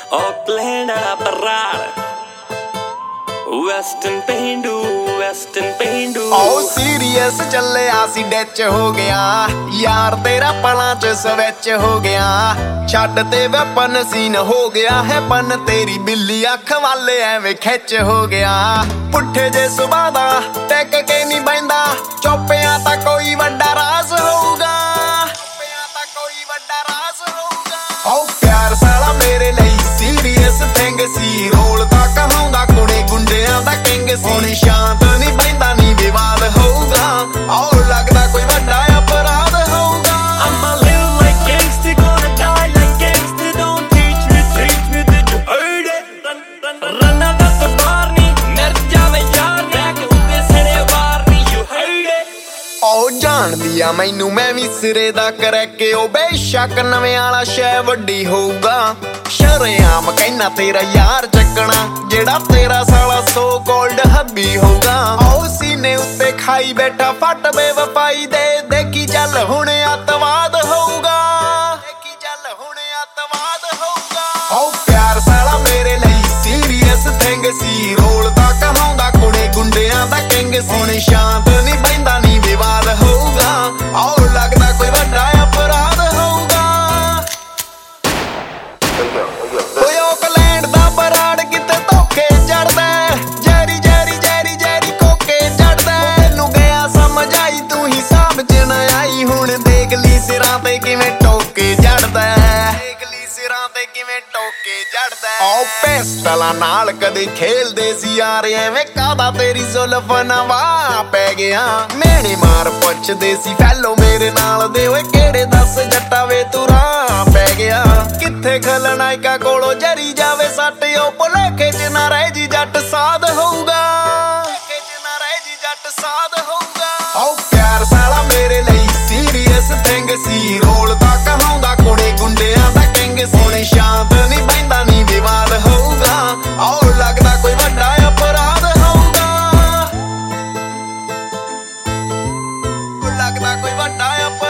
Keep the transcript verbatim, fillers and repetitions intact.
Auckland ਵਾਲਾ Brar western ਪੇਂਡੂ western ਪੇਂਡੂ ਓ ਸੀਰੀਅਸ ਚੱਲਿਆ ਸੀ ਡੈਚ ਹੋ ਗਿਆ ਯਾਰ ਤੇਰਾ ਪਲਾਂ ਚ ਸਵਿਚ ਹੋ ਗਿਆ ਛੱਡ ਤੇ ਵੈਪਨ ਸੀਨ ਹੋ ਗਿਆ ਹੈ ਪਨ ਤੇਰੀ ਬਿੱਲੀ ਅੱਖ ਵਾਲੇ ਐਵੇਂ ਖਿੱਚ ਹੋ ਗਿਆ ਪੁੱਠੇ ਜੇ ਸੁਭਾਅ ਦਾ ਟਿਕ ਕੇ ਨਹੀਂ ਬੈਂਦਾ ਚੋਪਿਆਂ ਤਾਂ ਕੋਈ ਵੱਡਾ ਰਾਜ਼ ਹੋਊਗਾ ਚੋਪਿਆਂ ਤਾਂ ਕੋਈ ਵੱਡਾ ਰਾਜ਼ ਹੋਊਗਾ ਓ ਪਿਆਰ ਸਾਲਾ ਮੇਰੇ ਲਈ ਸੀਰੀਅਸ ਥਿੰਗ ਸੀ ਰੋਲ ਤਾਂ ਕਹਾਉਂਦਾ ਕੁੜੇ ਗੁੰਡਿਆਂ ਦਾ ਕਿੰਗ ਸੀ ਹੁਣ ਸ਼ਾਂਤ ਨਹੀਂ ਬੈਂਦਾ ਨਹੀਂ ਵਿਵਾਦ ਹੋਊਗਾ ਆਓ ਲੱਗਦਾ ਕੋਈ ਵੱਡਾ ਅਪਰਾਧ ਹੋਊਗਾ I'ma live like gangster, gonna die like gangster. Don't teach me, teach me, did you heard it? Run out of the bar ਨੀ ਮਰ ਜਾਵੇ ਯਾਰ ਨੈਕ ਉੱਤੇ ਸੜੇ ਵਾਰ ਨੀ you heard it? ਓ ਜਾਣਦੀ ਆ ਮੈਨੂੰ ਮੈਂ ਵੀ ਸਿਰੇ ਦਾ ਕਰੈਕੇ ਉਹ ਬੇਸ਼ੱਕ ਨਵੇਂ ਵਾਲਾ ਸ਼ੈ ਵੱਡੀ ਹੋਊਗਾ ਸ਼ਰੇਆਮ ਕਹਿਣਾ ਤੇਰਾ ਯਾਰ ਚੱਕਣਾ ਜਿਹੜਾ ਤੇਰਾ ਸਾਲਾ ਸੋ ਕੋਲਡ ਹੱਬੀ ਹੋਊਗਾ ਓ ਸੀਨੇ ਉੱਤੇ ਖਾਈ ਬੈਠਾ ਫੱਟ ਬੇਵਫਾਈ ਦੇ ਦੇਖੀ ਚੱਲ ਹੁਣ ਅੱਤਵਾਦ ਹੋਊਗਾ ਦੇਖੀ ਚੱਲ ਹੁਣ ਅੱਤਵਾਦ ਹੋਊਗਾ ਓ ਪਿਆਰ ਸਾਲਾ ਮੇਰੇ ਲਈ ਸੀਰੀਅਸ ਥਿੰਗ ਸੀ ਰੋਲ ਤਾਂ ਕਹਾਉਂਦਾ ਕੁੜੇ ਗੁੰਡਿਆਂ ਦਾ ਕਿੰਗ ਸੀ ਹੁਣ ਸ਼ਾਂਤ ਨਹੀਂ ਬੈਂਦਾ ਨਹੀਂ ਵਿਵਾਦ ਹੋਊਗਾ ਆਓ ਲੱਗਦਾ ਕੋਈ ਵੱਡਾ ਅਪਰਾਧ ਹੋਊਗਾ ਓਏ ਔਕਲੈਂਡ ਦਾ ਬਰਾੜ ਕਿਤੇ ਧੋਖੇ ਚੜਦਾ ਜੈਰੀ ਜੈਰੀ ਜੈਰੀ ਜੈਰੀ ਕੋਕੇ ਚੜਦਾ ਤੈਨੂੰ ਗਿਆ ਸਮਝ ਆਈ ਤੂੰ ਹੀ ਸਾਬ ਚ ਨਾ ਆਈ ਹੁਣ ਦੇਖ ਲਈ ਸਿਰਾਂ ਤੇ ਕਿਵੇਂ ਟੋਕੇ ਜੜਦਾ ਦੇਖ ਲਈ ਸਿਰਾਂ ਤੇ ਕਿਵੇਂ ਟੋਕੇ ਜੜਦਾ ਓ ਪਿਸਟਲਾਂ ਨਾਲ ਕਦੇ ਖੇਲਦੇ ਸੀ ਯਾਰ ਐਵੇਂ ਕਾਦਾ ਤੇਰੀ ਜ਼ੁਲਫ ਨਵਾ ਪੈ ਗਿਆ ਮੇਣੇ ਮਾਰ ਪੁੱਛਦੇ ਸੀ ਫੈਲੋ ਮੇਰੇ ਨਾਲ ਦੇ ਓਏ ਕਿਹੜੇ ਦੱਸ ਜੱਟਾ ਵੇ ਤੂੰ ਰਾਹ ਪੈ ਗਿਆ ਕਿੱਥੇ ਖਲਨਾਇਕਾ ਕੋਲੋਂ ਜਰੀ ਜਾਵੇ ਸੱਟ ਓ ਭੁਲੇਖੇ ਚ ਨਾ ਰਹਿ ਜੀ ਜੱਟ ਸਾਧ ਹੋਊਗਾ ਭੁਲੇਖੇ ਚ ਨਾ ਰਹਿ ਜੀ ਜੱਟ ਸਾਧ ਹੋਊਗਾ ਓ ਪਿਆਰ ਸਾਲਾ ਮੇਰੇ ਲਈ ਸੀਰੀਅਸ ਥਿੰਗ ਸੀ ਰੋਲ ਤਾਂ ਕਹਾਉਂਦਾ ਕੁੜੇ ਗੁੰਡਿਆਂ ਦਾ ਕਿੰਗ ਸੀ ਹੁਣ ਸ਼ਾਂਤ ਨਹੀਂ ਬੈਂਦਾ ਨਹੀਂ ਵਿਵਾਦ ਹੋਊਗਾ ਆਓ ਲੱਗਦਾ ਕੋਈ ਵੱਡਾ ਅਪਰਾਧ ਹੋਊਗਾ ਲੱਗਦਾ ਕੋਈ ਵੱਡਾ ਅਪਰਾਧ